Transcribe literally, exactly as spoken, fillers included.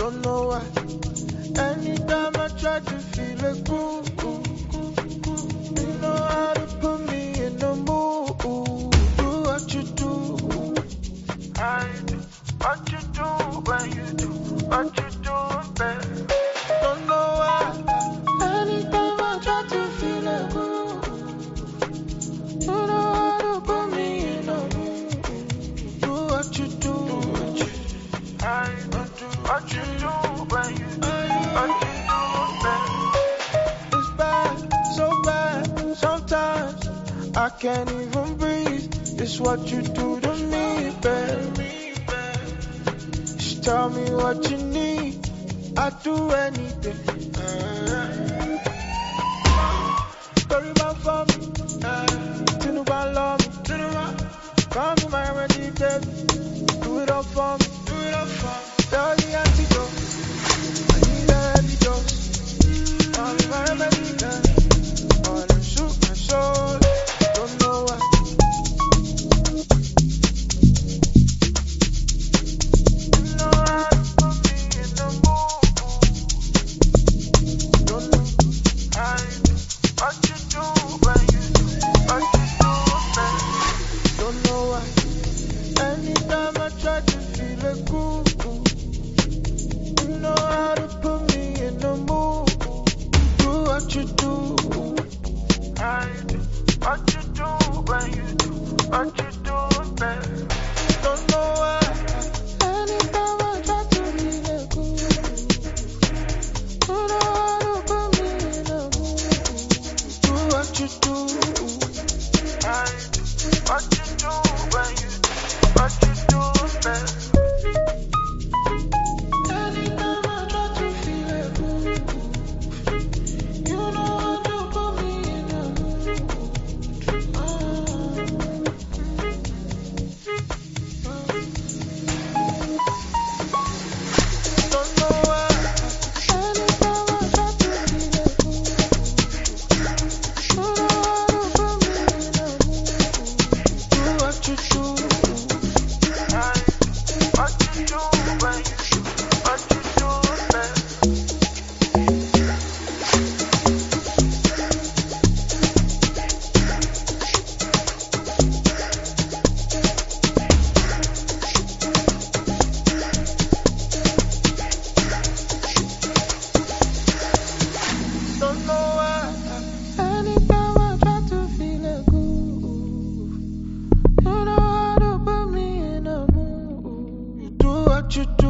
don't know why. Anytime I try to feel a groove, you know how to put me in the mood. Do what you do, I do what you do when you do what you do better. Don't know why. Anytime I try to feel a groove, you know how to put me in the mood. Do what you do, I do what you do when you do what you do better. It's bad, so bad. Sometimes I can't even breathe. It's what you do to me, baby. Just tell me what you need. I do anything. Story about for me. Tinubu love me. Come to my remedy, baby. Do it all for me. Do it all for me. Tell the antidote. I need a antidote. Come to my remedy, baby. All them shoot my soul. Don't know why. You know how to put me in the mood. Don't know how you do what you do when you do what you do, baby. Don't know why. Anytime I try to feel a groove, you know how to put me in the mood. Do what you do, I do what you do when you do what you do better. Don't know why. Anytime I try to feel a groove, you know how to put me in the mood. Do what you do, I do what you do when you do what you do better. Anytime I try to feel a groove, you know how to put me in the mood. Don't know why. Anytime I try to feel a groove, you know how to put me in the mood. Do what you do, I do what you do when you do what you do better. Don't know why. Anytime I try to feel a groove, you know how to put me in a mood. You do what you do.